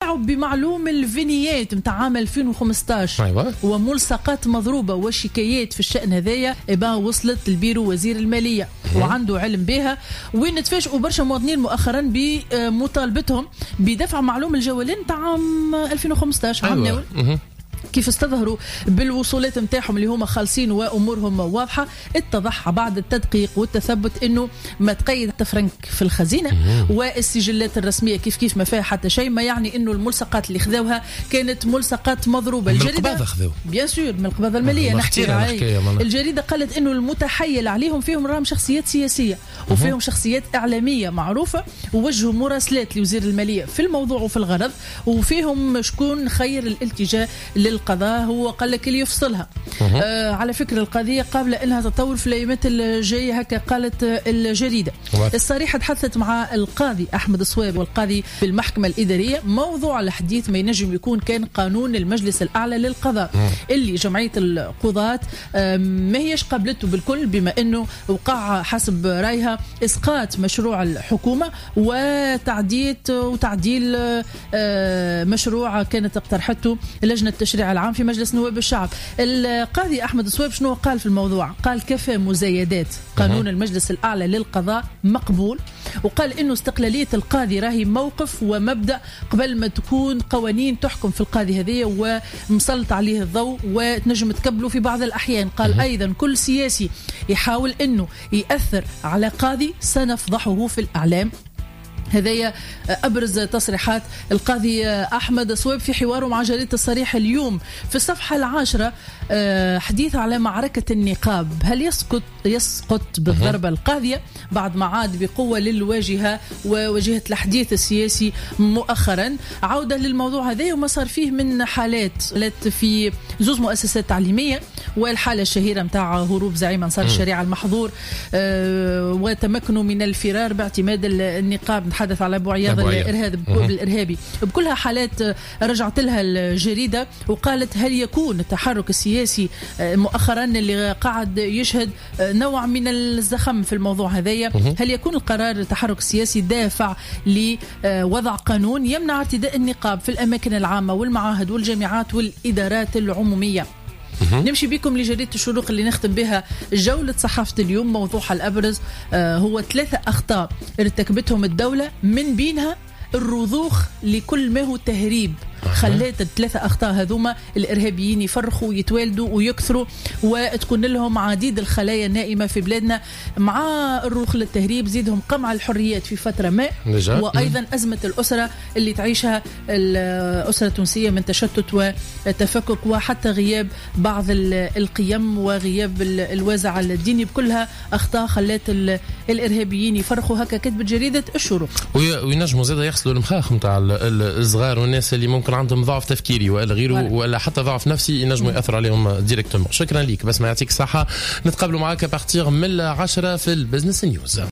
نبيعوا بمعلوم الفينيات متاع عام 2015 أيوة. وملصقات مضروبة وشكايات في الشأن هذايا وصلت البيرو وزير المالية وعنده علم بها، وين نتفاجئوا برشا مواطنين مؤخرا بمطالبتهم بدفع معلوم الجوالين متاع عام 2015 عام ناول. كيف استظهروا بالوصولات متاعهم اللي هما خالصين وامورهم واضحه. اتضح بعد التدقيق والتثبت انه ما تقيد حتى فرنك في الخزينه والسجلات الرسميه كيف ما فيها حتى شيء، ما يعني انه الملصقات اللي خذوها كانت ملصقات مضروبه. الجريده خذوا بيان سور من القباضه الماليه نحكي. الجريده قالت انه المتحيل عليهم فيهم راهم شخصيات سياسيه وفيهم شخصيات اعلاميه معروفه ووجهوا مراسلات لوزير الماليه في الموضوع وفي الغرض، وفيهم شكون خير الالتجاء للقضاء هو قال لك اللي يفصلها. على فكرة القضية قابلة انها تطور في الايامات الجاية هكا قالت الجريدة. الصريحة تحدثت مع القاضي احمد الصويب والقاضي بالمحكمة الادارية. موضوع الحديث ما ينجم يكون كان قانون المجلس الاعلى للقضاء اللي جمعية القضاة ما هيش قابلته بالكل، بما انه وقع حسب رايها اسقاط مشروع الحكومة وتعديل مشروع كانت اقترحته لجنة التشريع العام في مجلس نواب الشعب. القاضي أحمد الصويب شنو قال في الموضوع؟ قال كفى مزايدات قانون المجلس الأعلى للقضاء مقبول، وقال إنه استقلالية القاضي راهي موقف ومبدأ قبل ما تكون قوانين تحكم في القاضي هذه ومسلط عليه الضوء وتنجم تقبله في بعض الأحيان. قال أيضا كل سياسي يحاول إنه يأثر على قاضي سنفضحه في الإعلام. هذايا أبرز تصريحات القاضي أحمد الصويب في حواره مع جريدة الصريح اليوم. في الصفحة 10 حديث على معركة النقاب، هل يسقط بالضربة القاضية بعد ما عاد بقوة للواجهة وواجهة الحديث السياسي مؤخرا. عودة للموضوع هذا وما صار فيه من حالات في زوز مؤسسات تعليمية، والحالة الشهيرة متاع هروب زعيم أنصار الشريعة المحظور وتمكنوا من الفرار باعتماد النقاب. نتحدث على أبو عياض الإرهابي. بكلها حالات رجعت لها الجريدة وقالت هل يكون التحرك السياسي مؤخرا اللي قاعد يشهد نوع من الزخم في الموضوع هذايا، هل يكون القرار التحرك السياسي دافع لوضع قانون يمنع ارتداء النقاب في الأماكن العامة والمعاهد والجامعات والإدارات العمومية؟ نمشي بكم لجريدة الشروق اللي نختم بها جولة صحافة اليوم. موضوعها الأبرز هو 3 أخطاء ارتكبتهم الدولة من بينها الرضوخ لكل ما هو تهريب. خلات 3 أخطاء هذوما الإرهابيين يفرخوا ويتوالدوا ويكثروا وتكون لهم عديد الخلايا النائمة في بلادنا، مع الرضوخ للتهريب زيدهم قمع الحريات في فترة ما، وأيضا أزمة الأسرة اللي تعيشها الأسرة التونسية من تشتت وتفكك وحتى غياب بعض القيم وغياب الوازع الديني. بكلها أخطاء خلات الإرهابيين يفرخوا. هكا كتبت جريدة الشروق. وينجموا زيادة يغسلوا المخاخ متاع الصغار والناس اللي ممكن عندهم ضعف تفكيري ولا غيره ولا حتى ضعف نفسي ينجموا يأثر عليهم ديريكتومون. شكرا ليك، بس ما يعطيك الصحة. نتقابلوا معاك بارتيغ من 10 في البزنس نيوز.